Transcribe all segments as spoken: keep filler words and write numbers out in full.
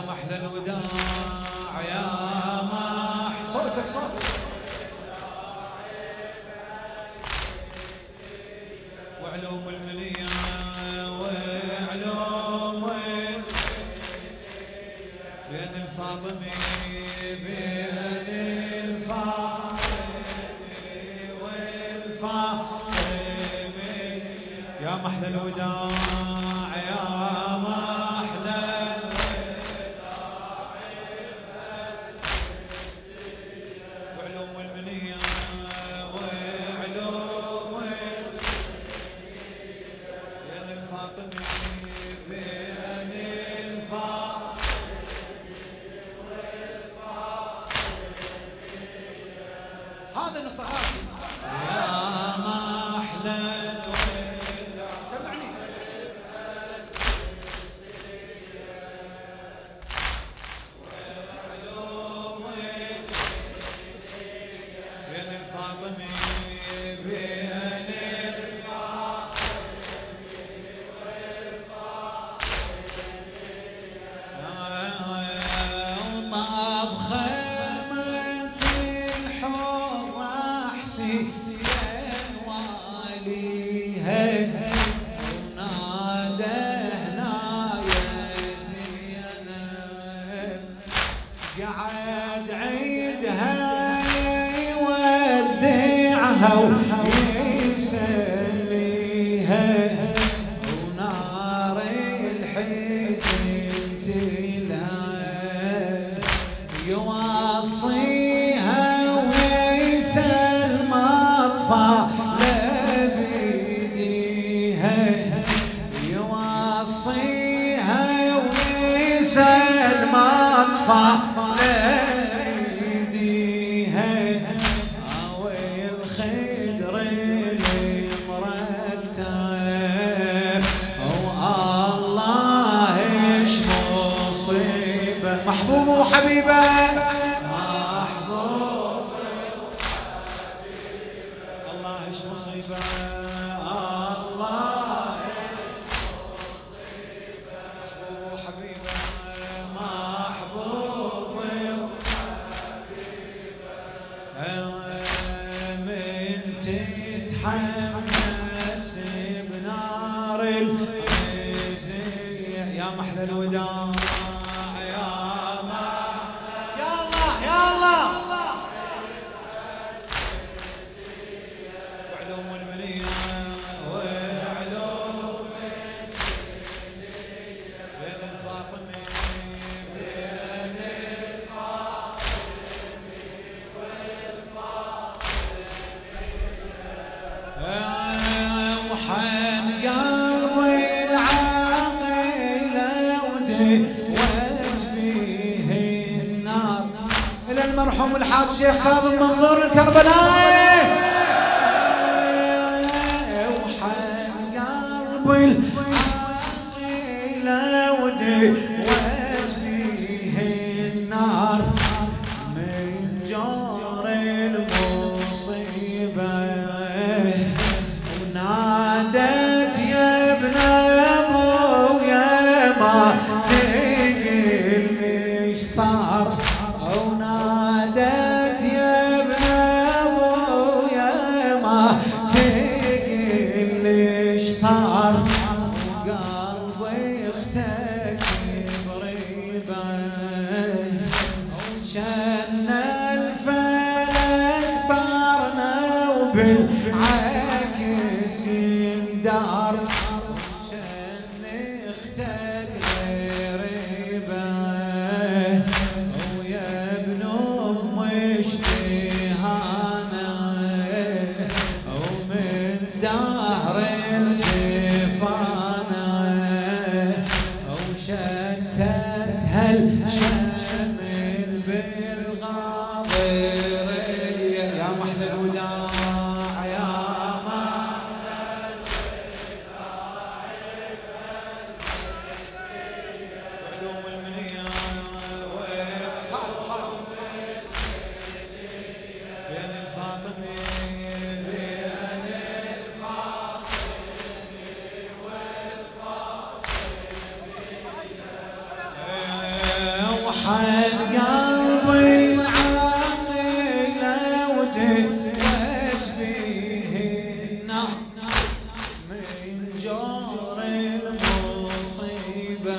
محلى الوداع يا محلى صوتك صوتك وعلوم المنية وعلوم بين الفاطمي بين الفاطمي والفاطمي يا محلى الوداع يا محلى وعلوم المنية وعلوم بين الفاطمي بين الفاطمي هذا نصحات يا محلى الوداع سمعني وعلوم بين الفاطمي بين قعد عيدها يودعها ويسليها ونار الحزن تلها يوصيها ويسل مطفى لبيديها يوصيها ويسل مطفى محبوب وحبيبه محبوب وحبيبه الله ايش مصيبه الله ايش مصيبه محبوب وحبيبه محبوب وحبيبه من تتحمس بنار العزية يا محلى الوداع المرحوم الحاج شيخ كاظم منظور الكربلائي وحن قلبي العقيلة ودي وجبيه النار من جور المصيبة ونادت يا ابن ابويا ما تقل ايش صار ونادت يا ابن ابويا ما تقل ايش صار وقلبي اختك بريبه وجن الفلك طارنا وبالعكس يندار وجن اختك غريبه ومن دهر الجفانه حد قلبي العاقلة ودقت بيه النار من جور المصيبة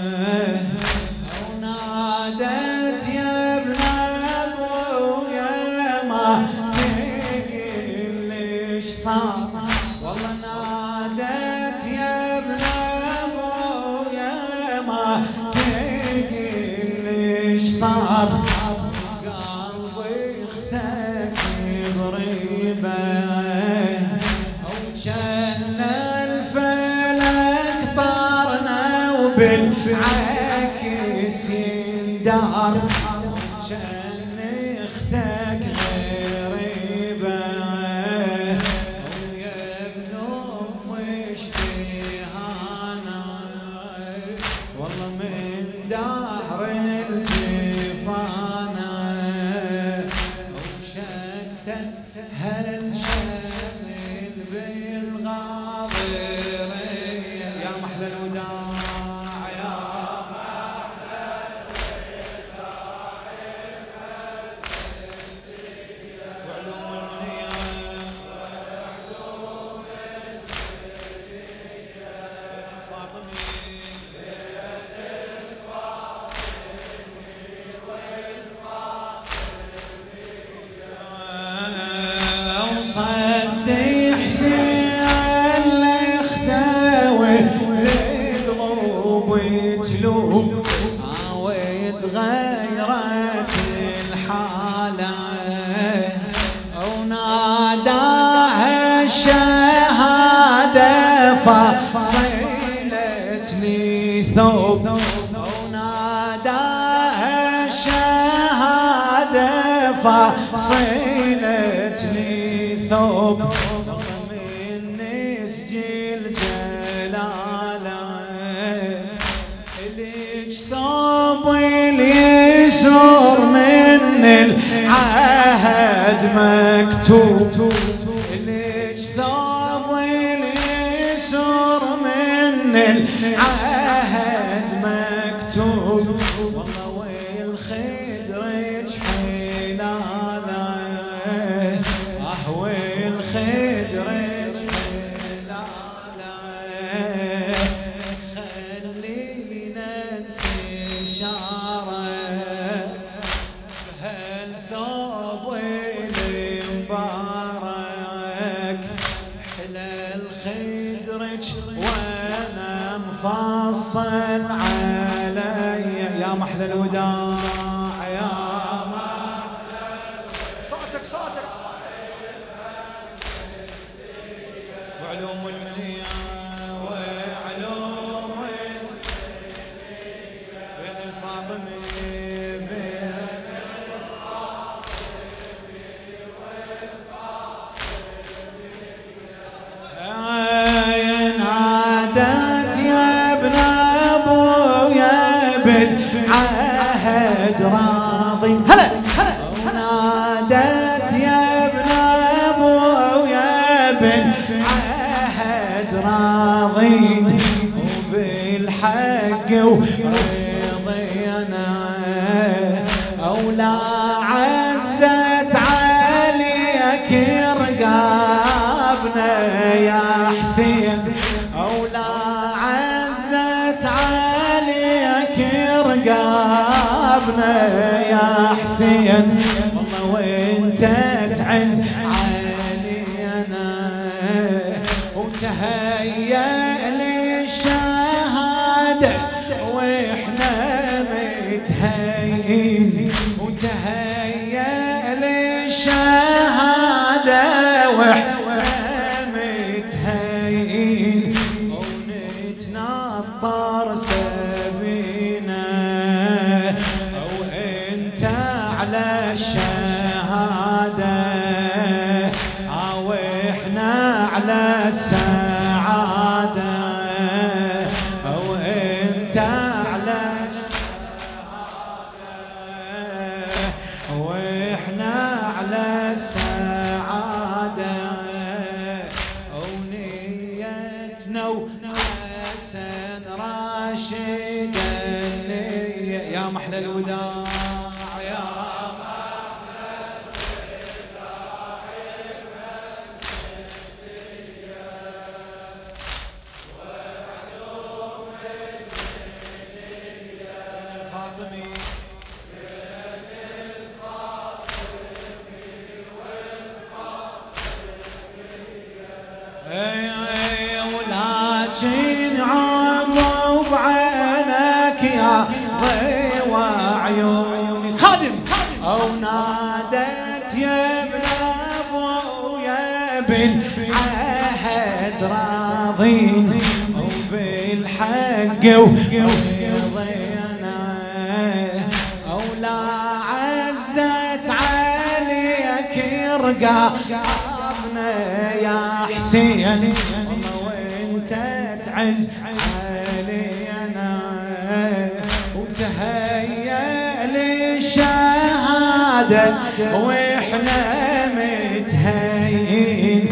ونادت يا ابن ابويا ما تقل ليش صار والله نادت يا ابن ابويا ما تقل ليش صار قلبي اختك بريبه وجن الفلك طارنا وبالعكس يندار وجن اختك غريبه ويا ابن امي اشتهانا والله من دهر الجفانا وشتت هالشمل بالغاضرية يا محلى الوداع يا وعلوم المنية فاطمي وصدي حسين الاختاوي القلوب تلوم وتغيرت الحالة وناداها الشهادة فصلت لي ثوب وناداها الشهادة فصلت لي ثوب من نسجل جلاله ليش ثوب اليسر من العهد مكتوب ليش ثوب اليسر من العهد مكتوب والله والخدرج حلاله اهوي الخدرج حلاله خلينا نتشارك بهالثوب المبارك حلا الخدرج وانا مفصل علي يا محلى الوداع يا صوتك صوتك وعلوم المنية وعلوم بين الفاطمي بين نادت يا ابن ابويا بالعهد راضي هلا ونادت يا ابن ابويا بالعهد راضي وبالحق ورضينا أولا عزت عليك رقابنا يا حسين أولا عزت عليك رقابنا يا حسين والله وانت تعز علينا وتهيأ للشهادة واحنا متهيئين وتهيأ للشهادة واحنا متهيئين ونتنطر سبينا وانت على الشهادة او احنا على السعادة او انت على الشهادة واحنا على السعادة حسن راشد النية يا محلى الوداع يا الفاطمي ولكن عضوا بعينك يا ضي وعيوني خادم او نادت يا ابن ابويا بالعهد راضين وبالحق وضينا او لا عزت عليك يرقى يا حسين وانت تعز علينا وتهيأ للشهادة واحنا متهيئين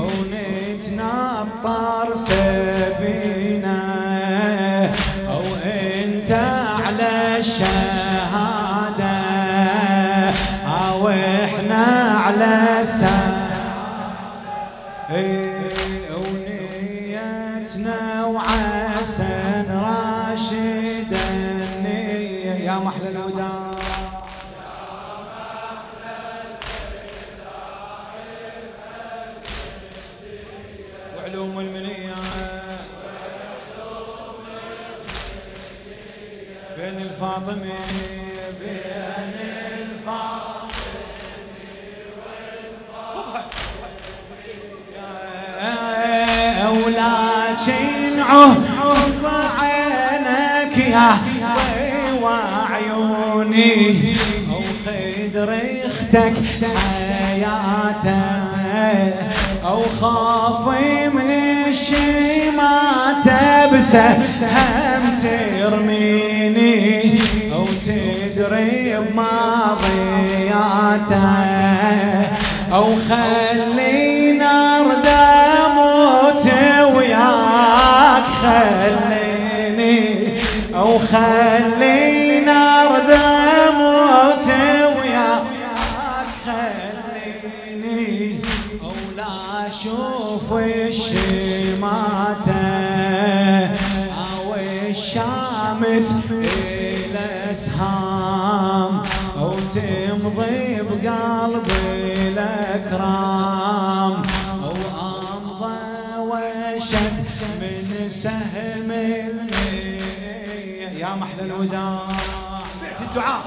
ونتنطر سبينا او انت على الشهادة او احنا على السهادة ونيتنا وعسن راشد النية يا محلى الوداع وعلوم المنية بين الفاطمي بين الفاطمي ولكن عهد عينك يا وعيوني او خدر اختك حياته او خافي من الشي ما تبسه هم ترميني او تدري بماضياته او خلينا رداموت وياك خليني او خلينا رداموت وياك خليني او لا اشوف الشماته او الشامت الاسهام او تمضي بقلبي الاكرام او امضى وشد من سهم المنية يا محلى الوداع بعت الدعاء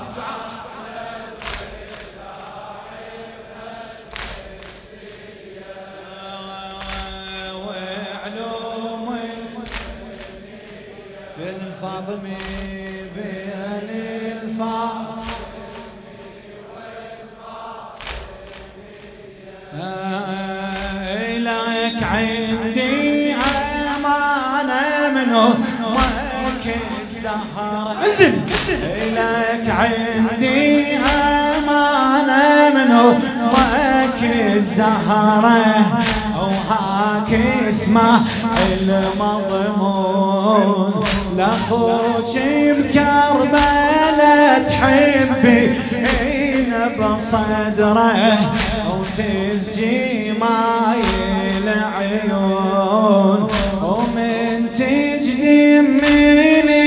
وعلوم بين الفاطمي بين الفاطمي لك عندي أمانة منه ملك الزهرة انزل لك عندي أمانة منه ملك الزهرة وهاك اسمه المضمون لاخوك بكربلة تحبي بصدره وتزجي ماي العيون ومن تجدي مني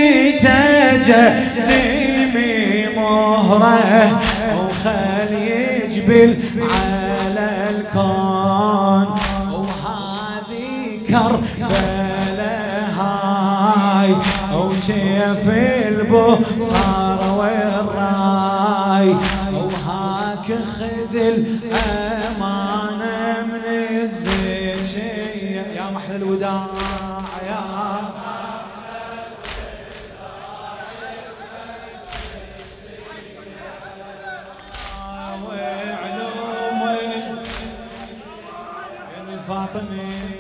تجديمي مهره وخل يجبل على الكون وهذه كربلاء هاي وشيف البصار والراي وهاك خذ الأمانة من الزكية يا محلى الوداع يا وعلوم بين الفاطمي